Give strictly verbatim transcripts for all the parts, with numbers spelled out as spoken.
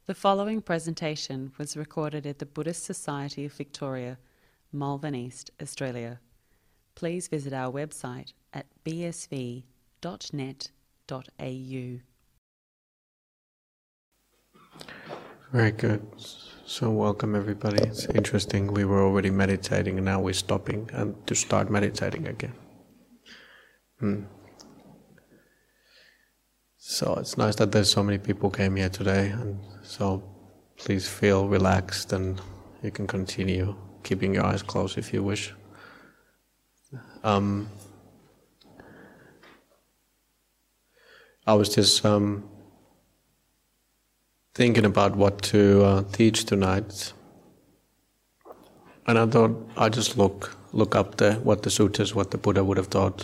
The following presentation was recorded at the Buddhist Society of Victoria, Malvern East, Australia. Please visit our website at b s v dot net dot a u. Very good. So welcome everybody. It's interesting, we were already meditating and now we're stopping and to start meditating again. Hmm. So it's nice that there's so many people came here today, and so please feel relaxed and you can continue keeping your eyes closed if you wish. Um, I was just um, thinking about what to uh, teach tonight, and I thought I'd just look look up the what the suttas, what the Buddha would have taught.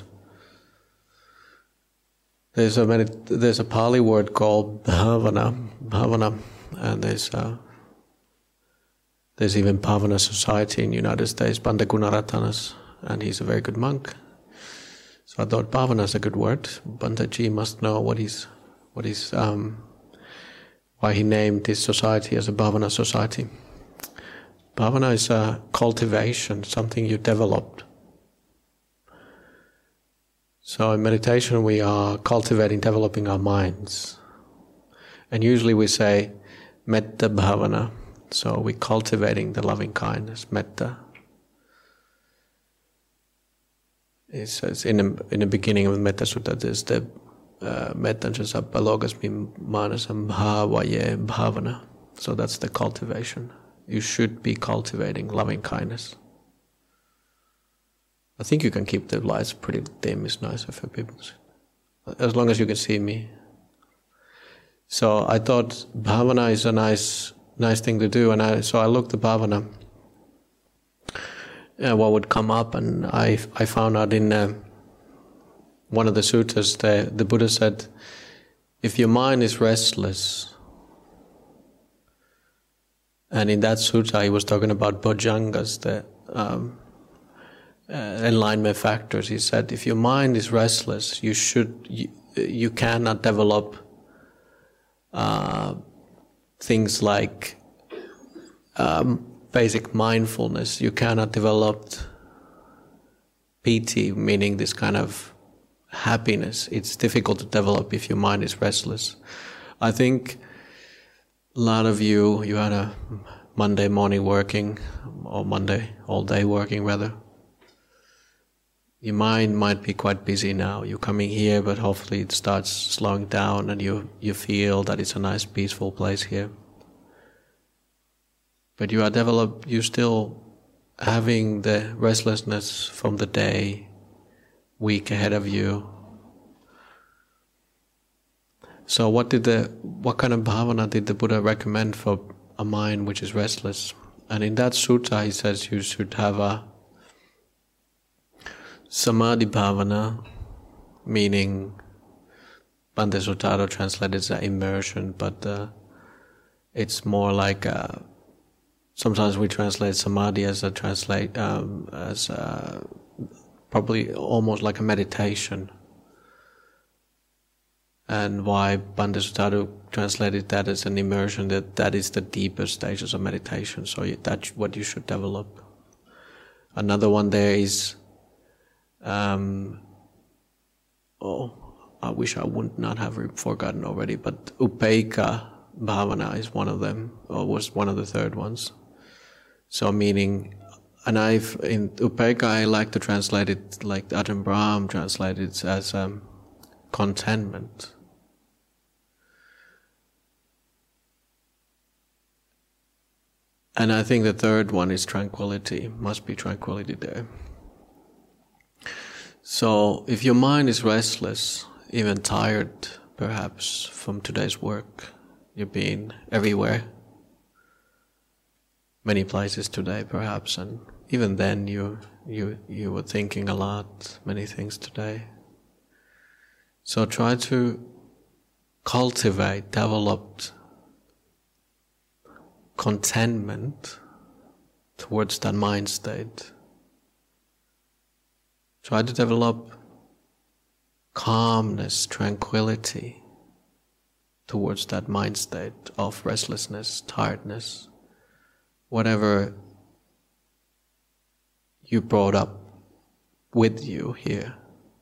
There's a medit- there's a Pali word called bhavana, bhavana, and there's uh, there's even Bhavana Society in the United States, Bhante Gunaratana's, and he's a very good monk. So I thought bhavana is a good word. Bhanteji must know what he's what he's um, why he named this society as a Bhavana Society. Bhavana is a cultivation, something you developed. So in meditation we are cultivating, developing our minds. And usually we say metta bhavana, so we're cultivating the loving kindness, metta. It says in the, in the beginning of the Metta Sutta, there's the metta sabba logasmi manasam bhavaye bhavana. So that's the cultivation. You should be cultivating loving kindness. I think you can keep the lights pretty dim, it's nicer for people. As long as you can see me. So I thought bhavana is a nice nice thing to do, and I, so I looked at bhavana, uh, what would come up, and I I found out in uh, one of the suttas, the, the Buddha said, if your mind is restless, and in that sutta he was talking about bojjhangas, the um, Uh, enlightenment factors. He said, if your mind is restless, you should, you, you cannot develop uh, things like um, basic mindfulness. You cannot develop piti, meaning this kind of happiness. It's difficult to develop if your mind is restless. I think a lot of you, you had a Monday morning working, or Monday all day working rather. Your mind might be quite busy now. You're coming here, but hopefully it starts slowing down and you, you feel that it's a nice, peaceful place here. But you are developed, you're still having the restlessness from the day, week ahead of you. So what did the, what kind of bhavana did the Buddha recommend for a mind which is restless? And in that sutta he says you should have a Samadhi bhavana, meaning Bhante Suttara translated as immersion, but uh, it's more like a, sometimes we translate samadhi as a translate um, as a, probably almost like a meditation. And why Bhante Suttara translated that as an immersion, that that is the deeper stages of meditation. So that's what you should develop. Another one there is. Um, oh, I wish I would not have forgotten already, but Upekkha Bhavana is one of them, or was one of the third ones. So meaning, and I've, in Upekkha I like to translate it like Ajahn Brahm translated it as um, contentment. And I think the third one is tranquility, must be tranquility there. So, if your mind is restless, even tired, perhaps, from today's work, you've been everywhere, many places today, perhaps, and even then you you you were thinking a lot, many things today. So try to cultivate, develop contentment towards that mind state. Try to develop calmness, tranquility. towards that mind state of restlessness, tiredness, whatever you brought up with you here.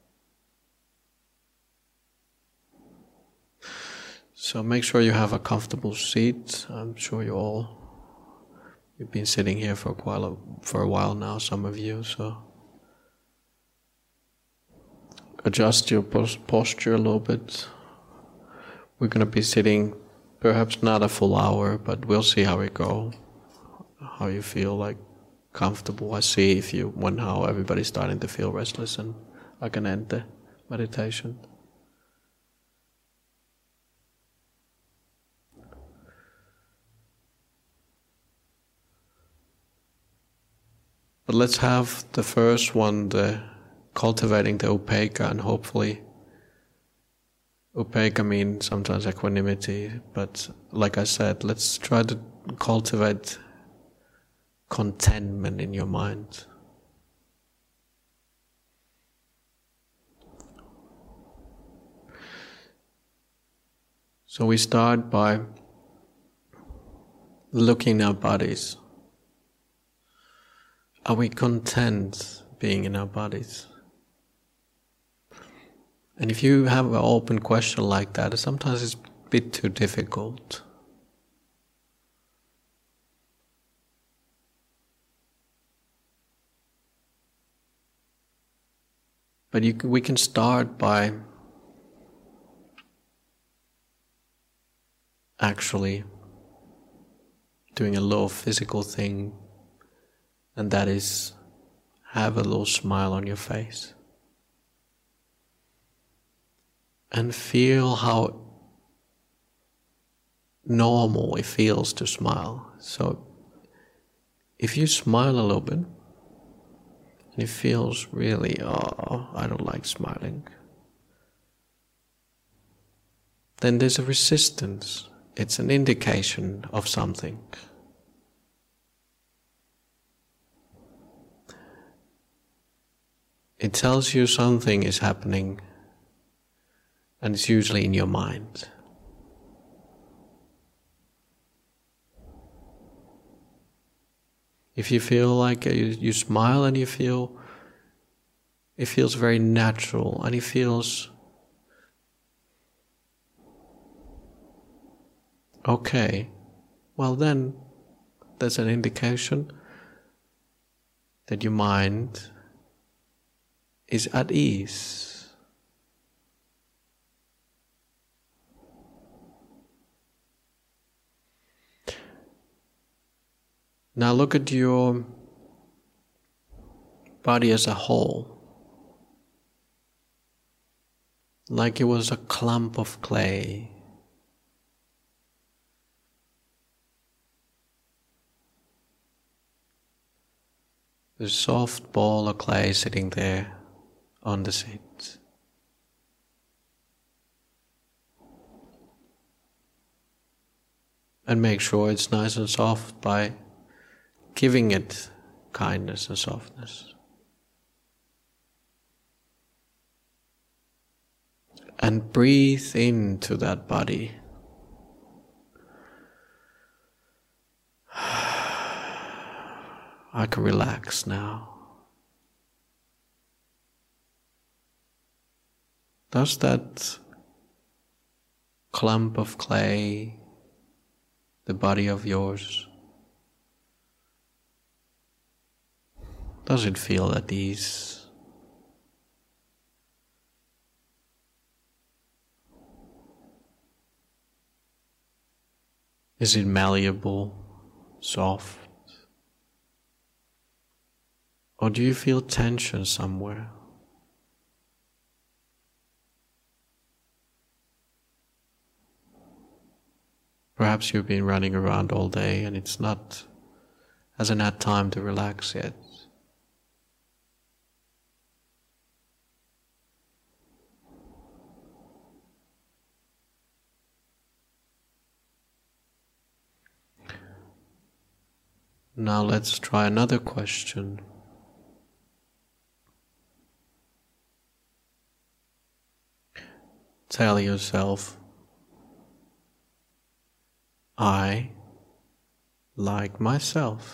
So make sure you have a comfortable seat. I'm sure you all, you've been sitting here for a while, for a while now, some of you, so adjust your posture a little bit. We're going to be sitting perhaps not a full hour, but we'll see how we go, how you feel like comfortable. I see if you, when how everybody's starting to feel restless, and I can end the meditation. But let's have the first one, the cultivating the upekkha, and hopefully upekkha means sometimes equanimity, but like I said, let's try to cultivate contentment in your mind. So we start by looking at our bodies. Are we content being in our bodies? And if you have an open question like that, sometimes it's a bit too difficult. But you, we can start by actually doing a little physical thing, and that is have a little smile on your face. And feel how normal it feels to smile. So if you smile a little bit, and it feels really, oh, I don't like smiling, then there's a resistance. It's an indication of something. It tells you something is happening, and it's usually in your mind. If you feel like you, you smile and you feel, it feels very natural, and it feels okay, well then there's an indication that your mind is at ease. Now look at your body as a whole, like it was a clump of clay. A soft ball of clay sitting there on the seat. And make sure it's nice and soft by giving it kindness and softness. And breathe into that body. I can relax now. Does that clump of clay, the body of yours, does it feel at ease? Is it malleable, soft? Or do you feel tension somewhere? Perhaps you've been running around all day and it's not, hasn't had time to relax yet. Now let's try another question. Tell yourself, I like myself.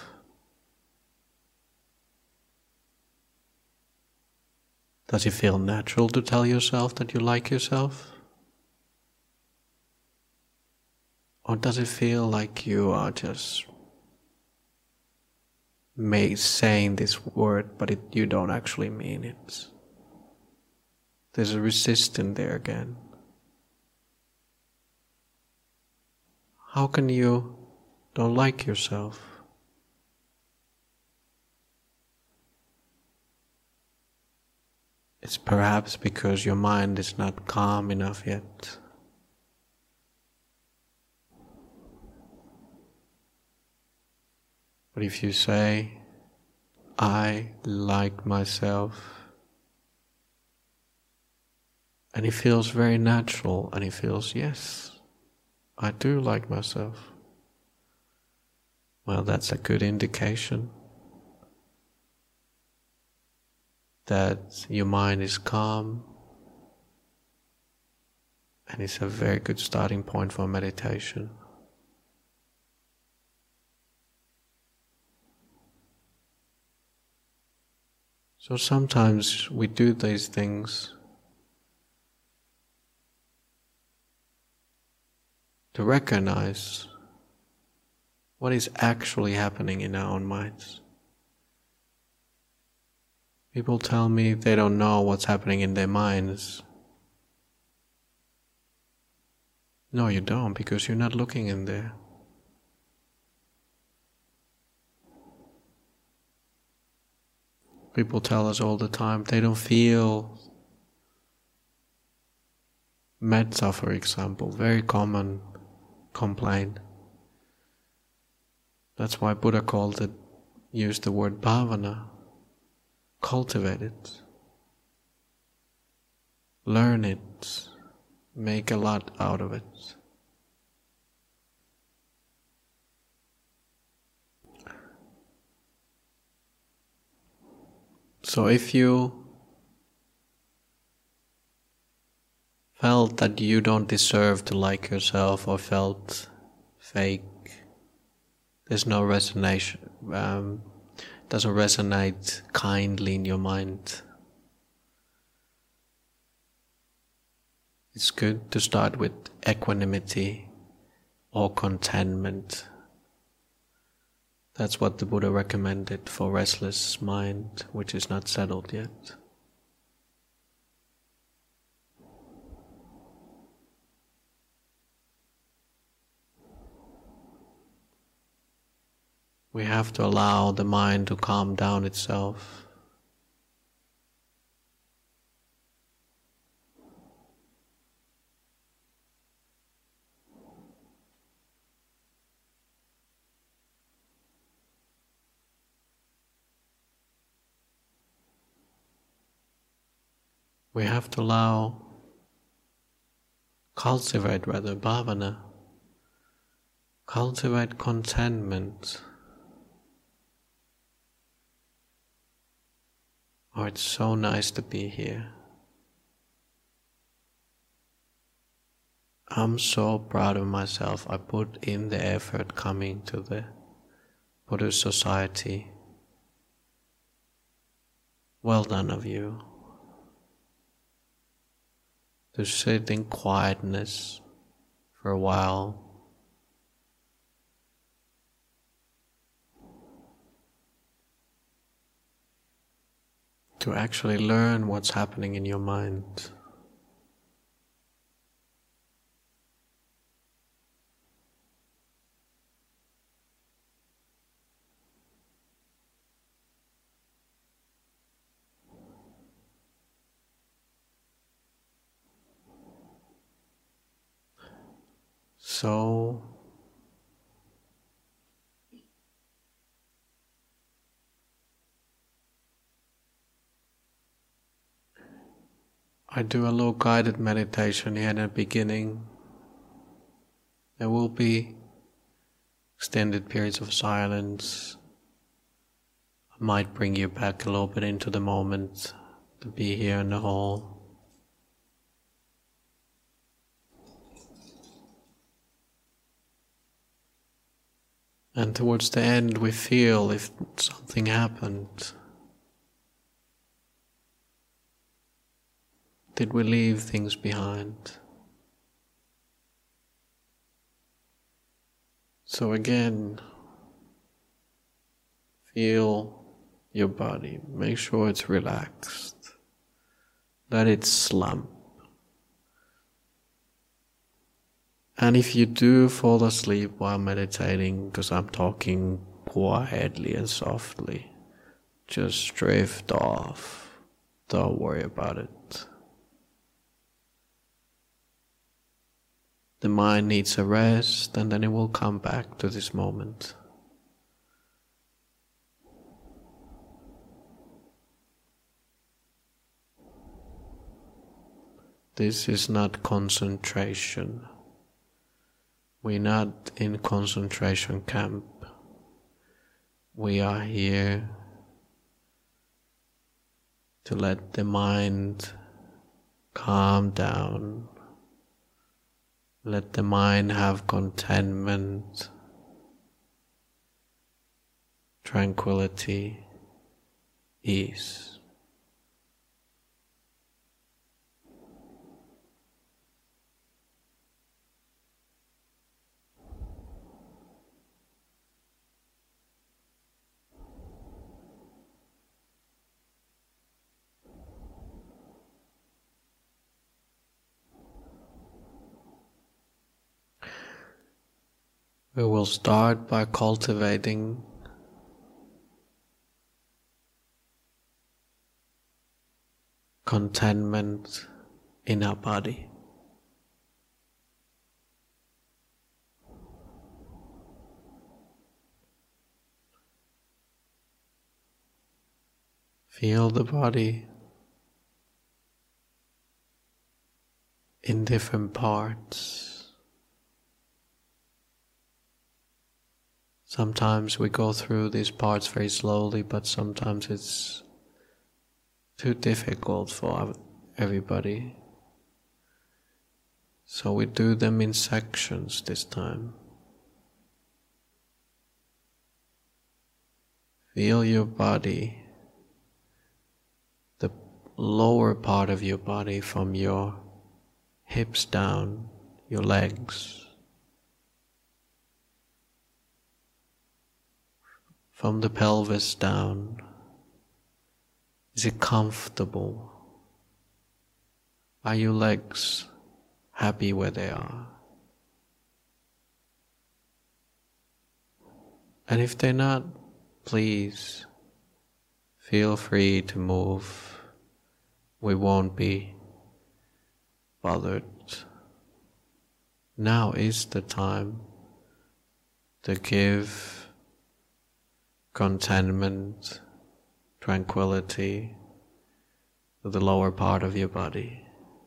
Does it feel natural to tell yourself that you like yourself? Or does it feel like you are just may saying this word, but it, you don't actually mean it? There's a resistance there again. How can you don't like yourself? It's perhaps because your mind is not calm enough yet. But if you say, I like myself, and it feels very natural, and it feels, yes, I do like myself, well, that's a good indication that your mind is calm, and it's a very good starting point for meditation. So sometimes we do these things to recognize what is actually happening in our own minds. People tell me they don't know what's happening in their minds. No, you don't, because you're not looking in there. People tell us all the time they don't feel metta, for example, very common complaint. That's why Buddha called it, used the word bhavana. Cultivate it. Learn it. Make a lot out of it. So if you felt that you don't deserve to like yourself, or felt fake, there's no resonation, um, doesn't resonate kindly in your mind, it's good to start with equanimity or contentment. That's what the Buddha recommended for restless mind, which is not settled yet. We have to allow the mind to calm down itself. We have to allow, cultivate rather, bhavana, cultivate contentment. Oh, it's so nice to be here. I'm so proud of myself. I put in the effort coming to the Buddhist society. Well done of you. To sit in quietness for a while. To actually learn what's happening in your mind. So, I do a little guided meditation here in the beginning. There will be extended periods of silence. I might bring you back a little bit into the moment to be here in the hall. And towards the end we feel if something happened. Did we leave things behind? So again, feel your body. Make sure it's relaxed. Let it slump. And if you do fall asleep while meditating, because I'm talking quietly and softly, just drift off. Don't worry about it. The mind needs a rest, and then it will come back to this moment. This is not concentration. We're not in concentration camp. We are here to let the mind calm down. Let the mind have contentment, tranquility, ease. We will start by cultivating contentment in our body. Feel the body in different parts. Sometimes we go through these parts very slowly, but sometimes it's too difficult for everybody. So we do them in sections this time. Feel your body, the lower part of your body from your hips down, your legs. From the pelvis down, is it comfortable? Are your legs happy where they are? And if they're not, please feel free to move. We won't be bothered. Now is the time to give contentment, tranquility to the lower part of your body.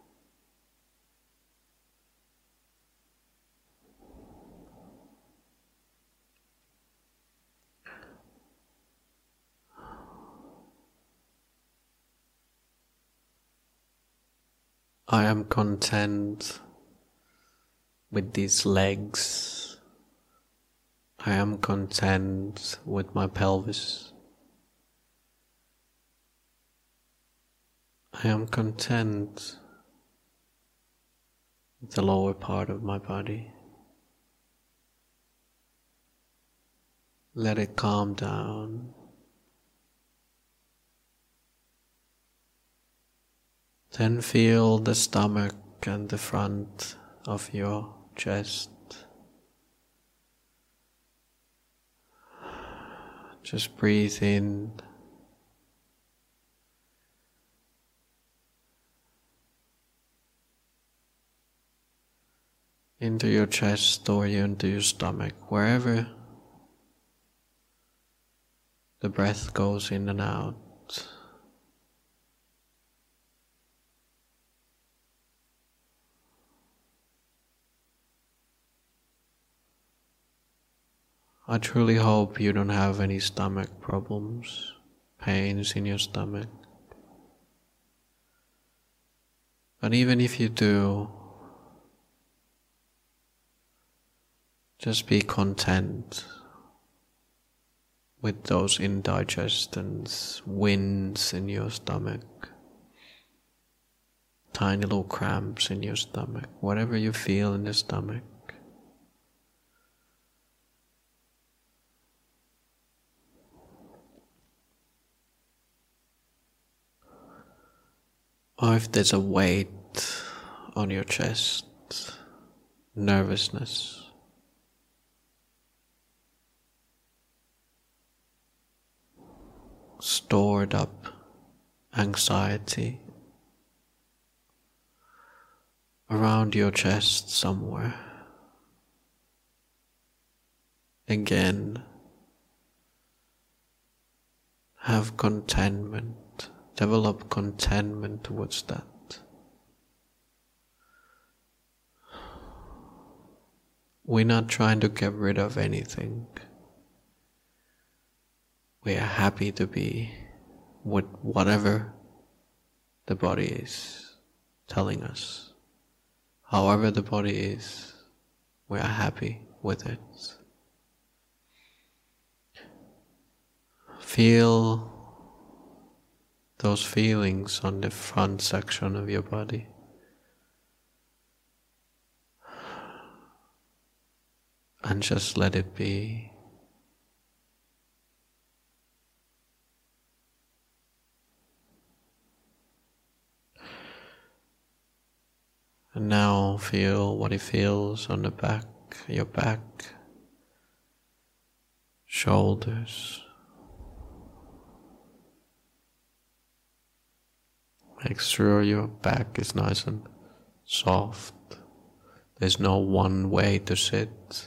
I am content with these legs. I am content with my pelvis. I am content with the lower part of my body. Let it calm down. Then feel the stomach and the front of your chest. Just breathe in. Into your chest or into your stomach, wherever the breath goes in and out. I truly hope you don't have any stomach problems, pains in your stomach. But even if you do, just be content with those indigestions, winds in your stomach, tiny little cramps in your stomach, whatever you feel in the stomach. Or if there's a weight on your chest, nervousness, stored up anxiety around your chest somewhere. Again, have contentment, develop contentment towards that. We're not trying to get rid of anything. We are happy to be with whatever the body is telling us. However the body is, we are happy with it. Feel those feelings on the front section of your body. And just let it be. And now feel what it feels on the back, your back, shoulders. Make sure your back is nice and soft. There's no one way to sit.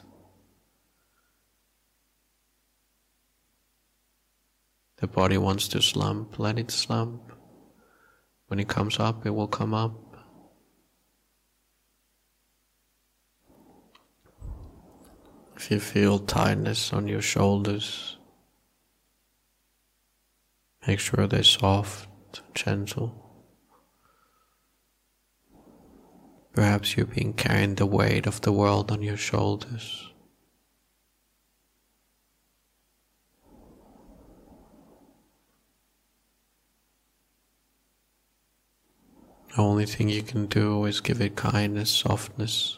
The body wants to slump, let it slump. When it comes up, it will come up. If you feel tightness on your shoulders, make sure they're soft, gentle. Perhaps you've been carrying the weight of the world on your shoulders. The only thing you can do is give it kindness, softness.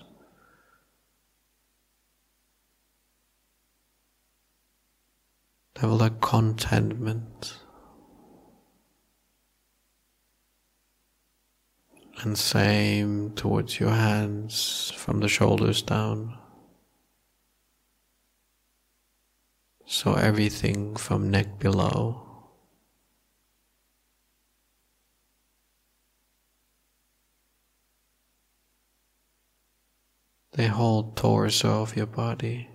Develop contentment. And same towards your hands from the shoulders down. So everything from neck below. The whole torso of your body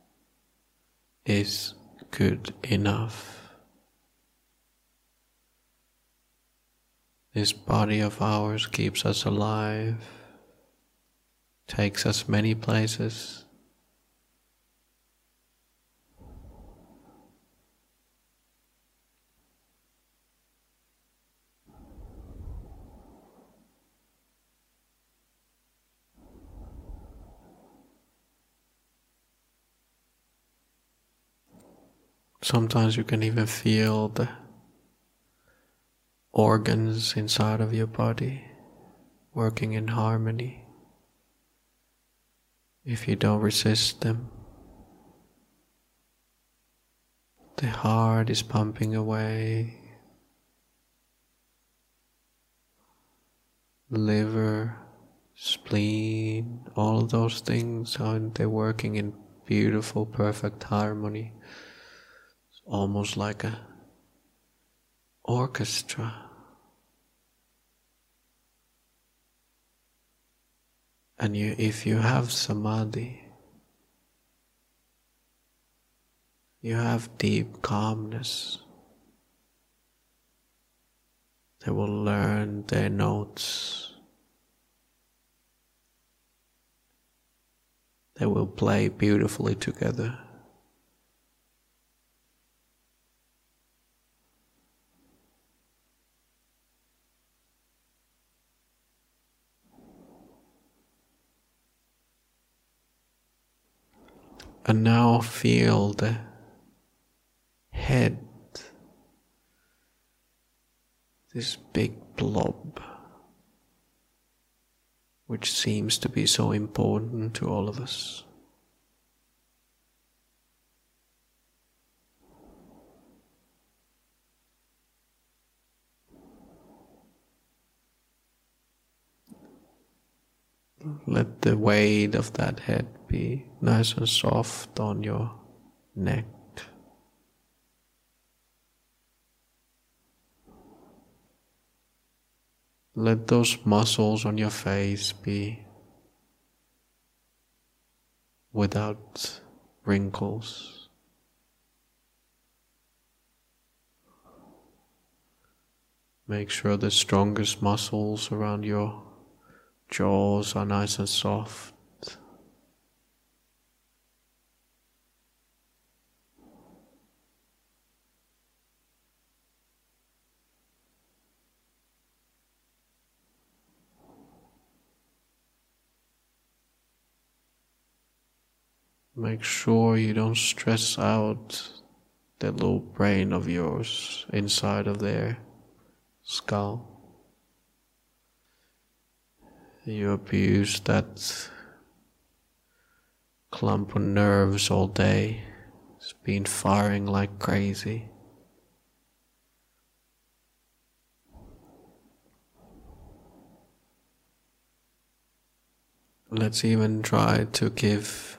is good enough. This body of ours keeps us alive, takes us many places. Sometimes you can even feel the organs inside of your body working in harmony if you don't resist them. The heart is pumping away, liver, spleen, all of those things, how they're working in beautiful, perfect harmony. It's almost like a orchestra. And you, if you have samadhi, you have deep calmness. They will learn their notes. They will play beautifully together. And now feel the head, this big blob, which seems to be so important to all of us. Let the weight of that head be nice and soft on your neck. Let those muscles on your face be without wrinkles. Make sure the strongest muscles around your jaws are nice and soft. Make sure you don't stress out that little brain of yours inside of their skull. You abuse that clump of nerves all day. It's been firing like crazy. Let's even try to give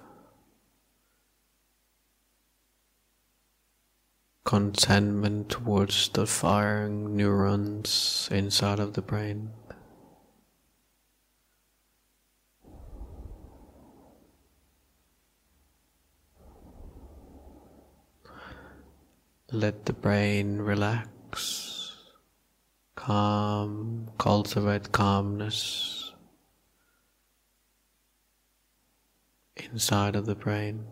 contentment towards the firing neurons inside of the brain. Let the brain relax, calm, cultivate calmness inside of the brain.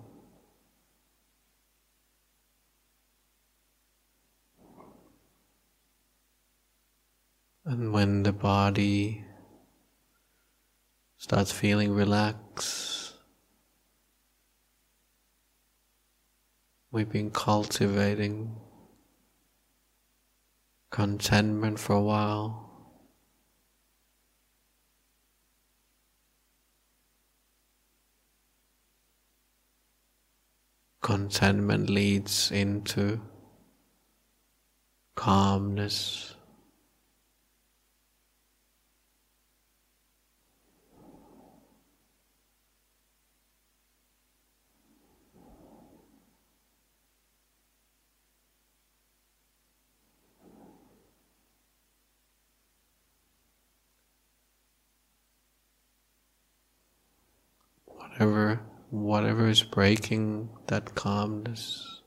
And when the body starts feeling relaxed, we've been cultivating contentment for a while. Contentment leads into calmness. Whatever, whatever is breaking that calmness,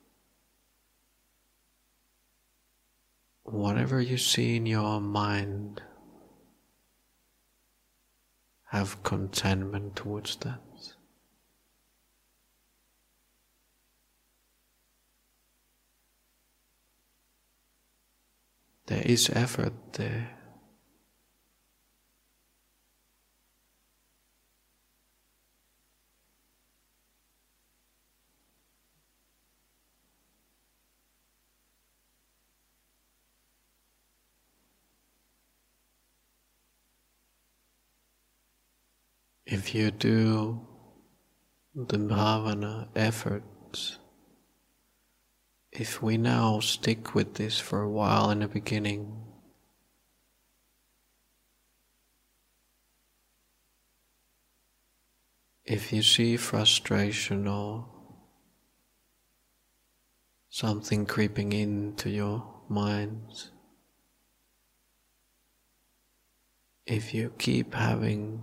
whatever you see in your mind, have contentment towards that. There is effort there. If you do the bhavana efforts, if we now stick with this for a while in the beginning, if you see frustration or something creeping into your mind, if you keep having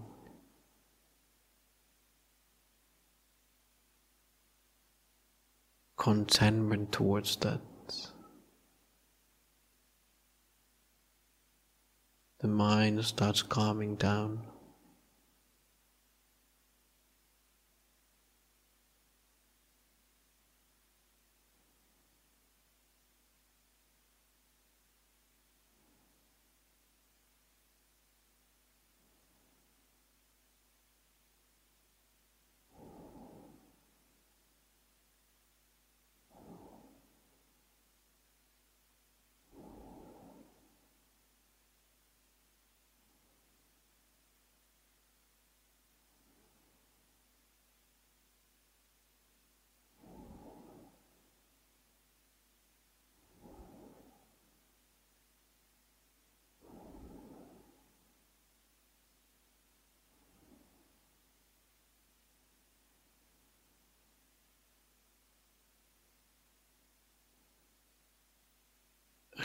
contentment towards that, the mind starts calming down.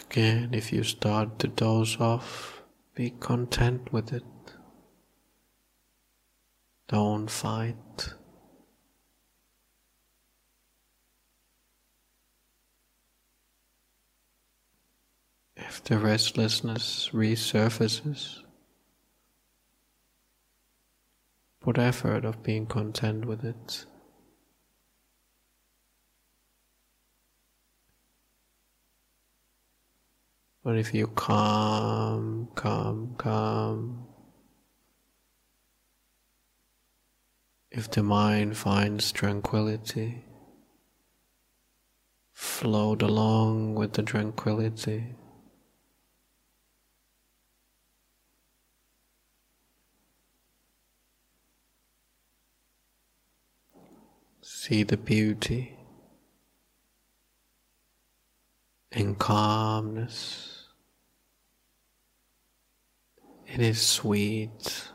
Again, if you start to doze off, be content with it. Don't fight. If the restlessness resurfaces, put effort of being content with it. But if you calm, calm, calm, if the mind finds tranquility, float along with the tranquility. See the beauty and calmness. It is sweet.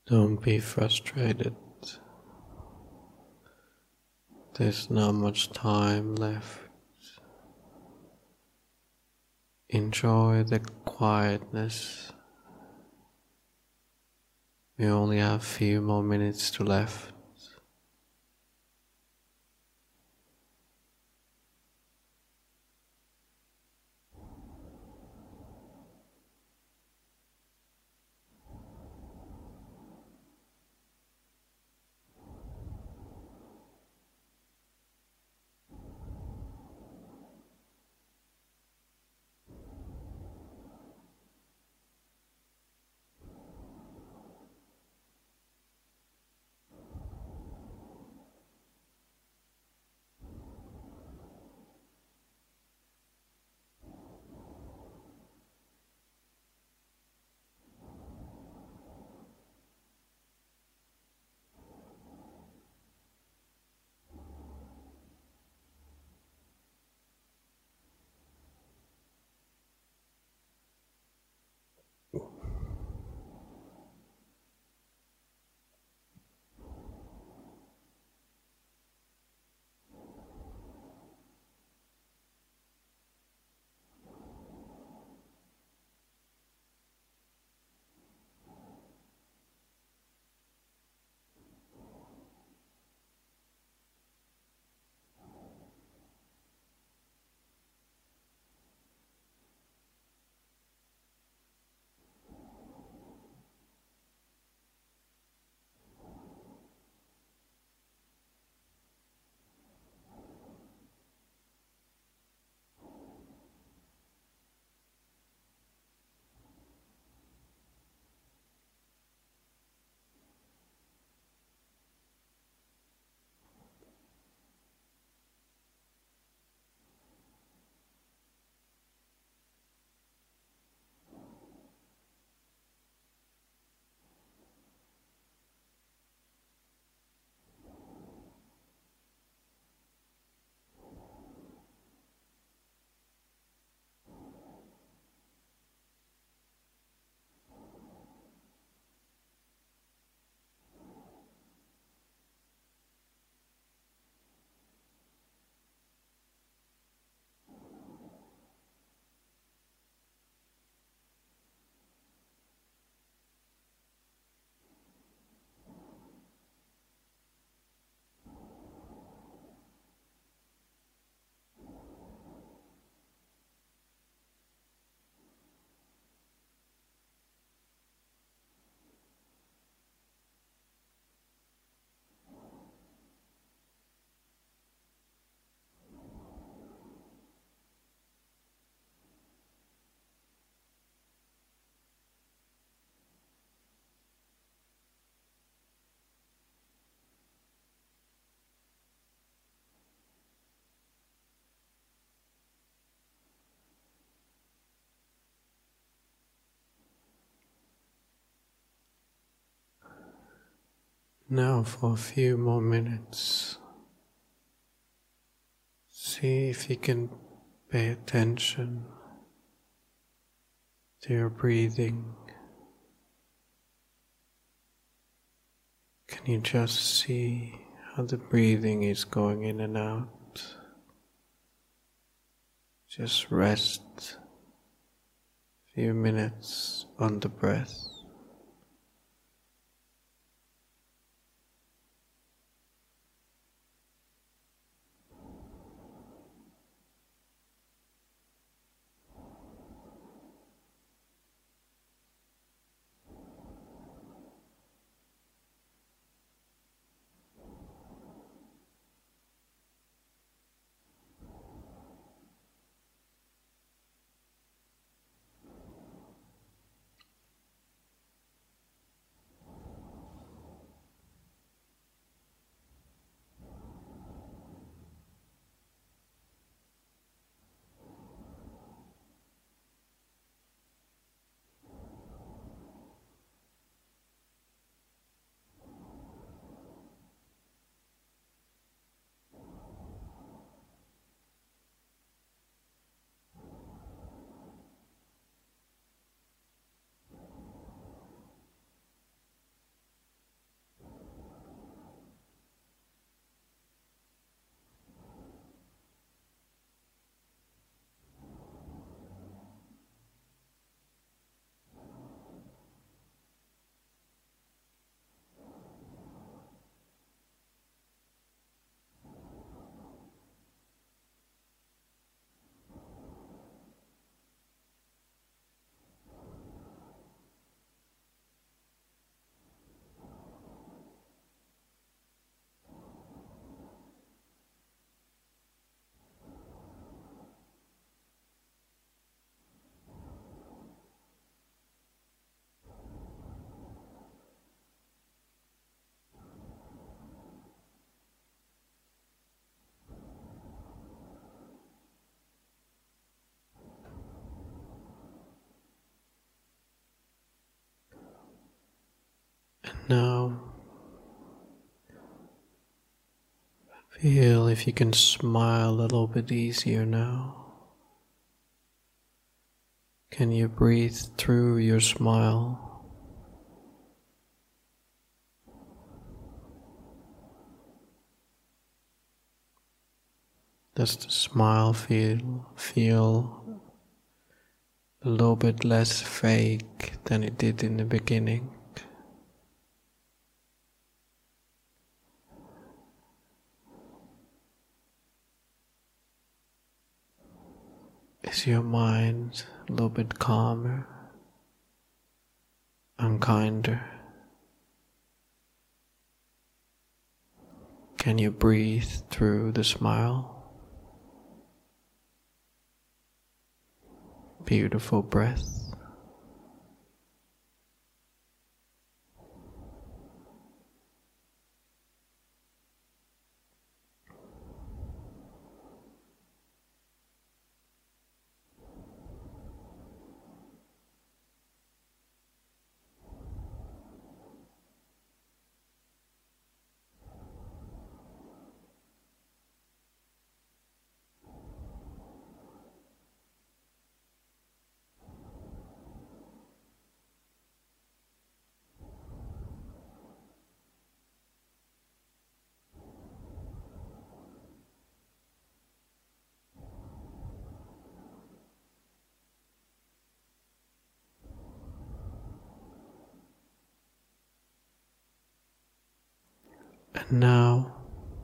Don't be frustrated. There's not much time left. Enjoy the quietness. We only have a few more minutes to left. Now for a few more minutes, see if you can pay attention to your breathing. Can you just see how the breathing is going in and out? Just rest a few minutes on the breath. Now, feel if you can smile a little bit easier now. Can you breathe through your smile? Does the smile feel feel a little bit less fake than it did in the beginning? Is your mind a little bit calmer and kinder? Can you breathe through the smile? Beautiful breath. And now,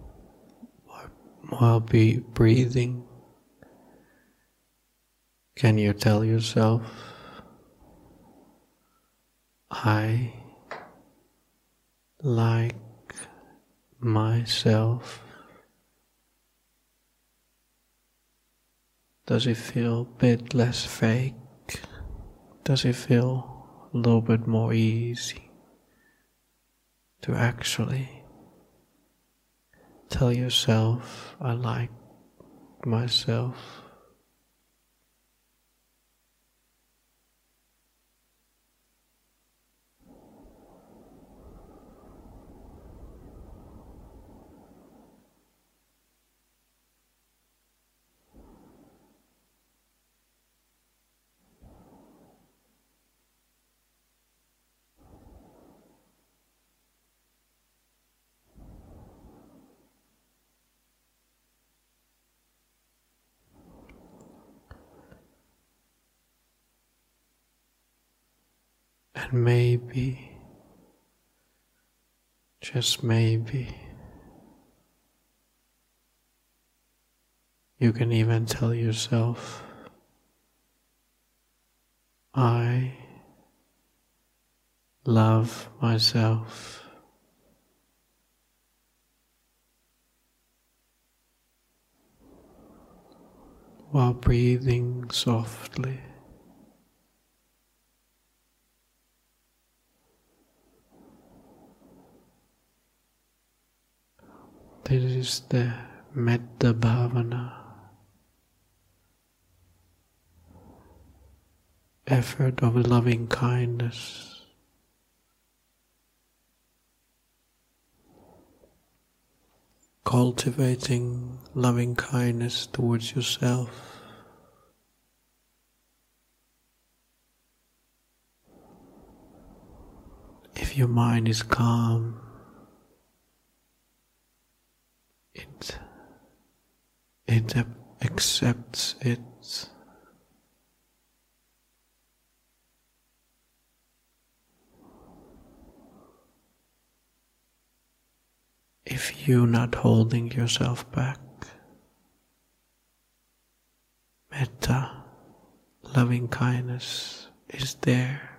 while be breathing, can you tell yourself, I like myself? Does it feel a bit less fake? Does it feel a little bit more easy to actually tell yourself, I like myself? And maybe, just maybe, you can even tell yourself, I love myself. While breathing softly. This is the Metta Bhavana, effort of loving kindness. Cultivating loving kindness towards yourself. If your mind is calm, it, it accepts it. If you're not holding yourself back, metta, loving kindness, is there.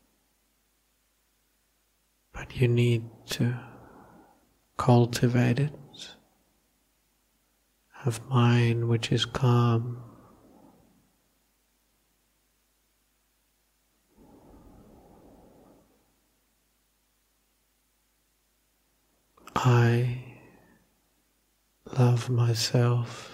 But you need to cultivate it. Have mind which is calm. I love myself.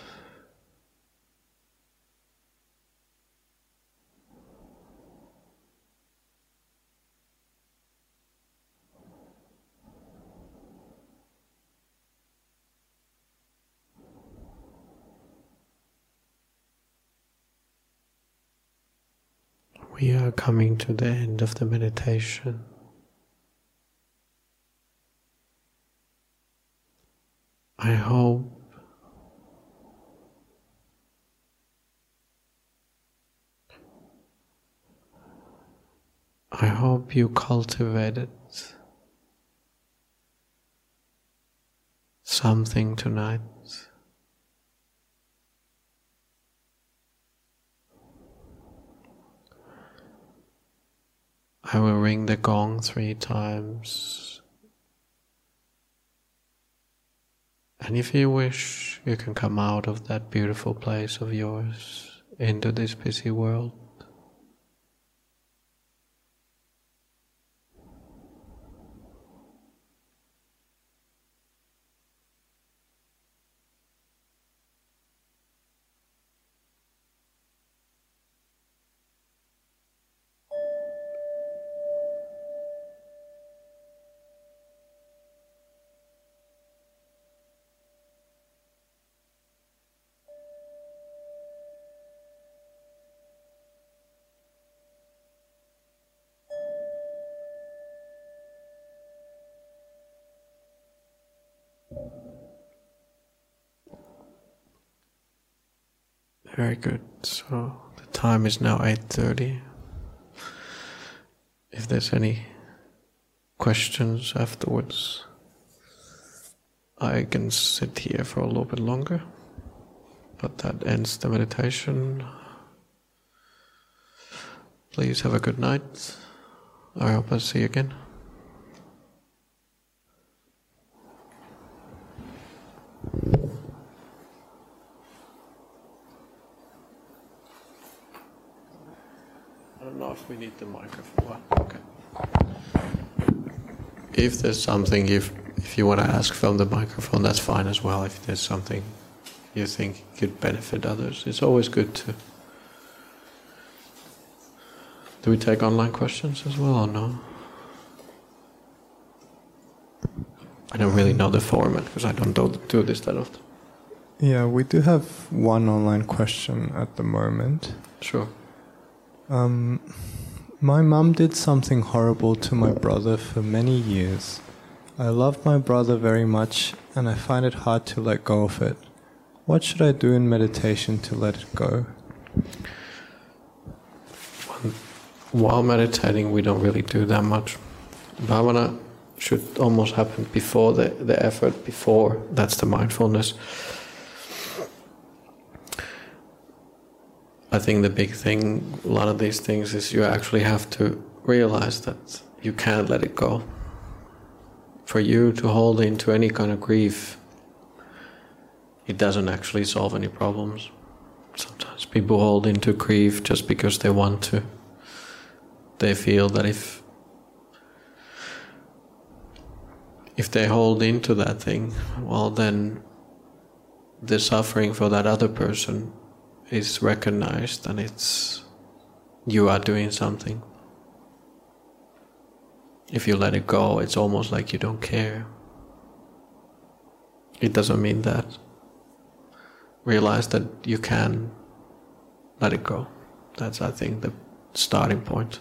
We are coming to the end of the meditation. I hope I hope you cultivated something tonight. I will ring the gong three times. And if you wish, you can come out of that beautiful place of yours into this busy world. Very good. So the time is now eight thirty. If there's any questions afterwards, I can sit here for a little bit longer. But that ends the meditation. Please have a good night. I hope I see you again. I don't know if we need the microphone. Okay. If there's something, if if you want to ask from the microphone, that's fine as well. If there's something you think could benefit others, it's always good to. Do we take online questions as well or no? I don't really know the format because I don't do, do this that often. Yeah, we do have one online question at the moment. Sure. Um, my mum did something horrible to my brother for many years. I love my brother very much and I find it hard to let go of it. What should I do in meditation to let it go? While meditating, we don't really do that much. Bhavana should almost happen before the, the effort, before that's the mindfulness. I think the big thing, a lot of these things, is you actually have to realize that you can't let it go. For you to hold into any kind of grief, it doesn't actually solve any problems. Sometimes people hold into grief just because they want to. They feel that if if they hold into that thing, well then the suffering for that other person is recognized and it's you are doing something. If you let it go, it's almost like you don't care. It doesn't mean that. Realize that you can let it go. That's, I think, the starting point.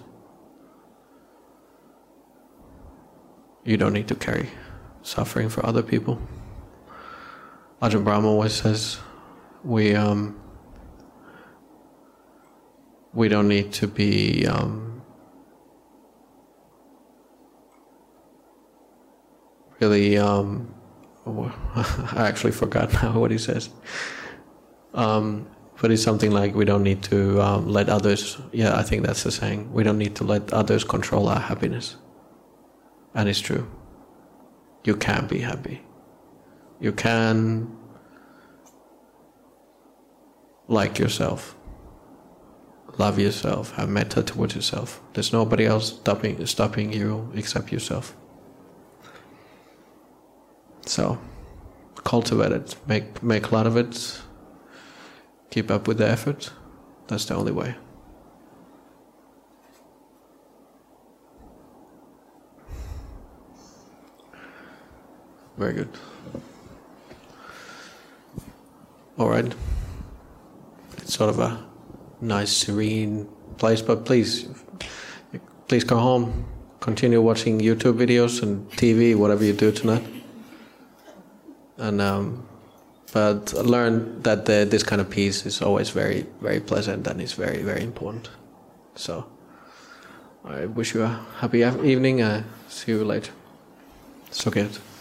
You don't need to carry suffering for other people. Ajahn Brahm always says, we um, we don't need to be um, really. Um, I actually forgot now what he says. Um, but it's something like we don't need to um, let others. Yeah, I think that's the saying. We don't need to let others control our happiness. And it's true. You can be happy. You can like yourself, love yourself, have metta towards yourself. There's nobody else stopping stopping you except yourself. So, cultivate it. Make make a lot of it. Keep up with the effort. That's the only way. Very good. All right. It's sort of a nice, serene place. But please, please go home, continue watching YouTube videos and T V, whatever you do tonight. And um, but learn that the, this kind of peace is always very, very pleasant and is very, very important. So I wish you a happy evening. Uh, see you later. So good.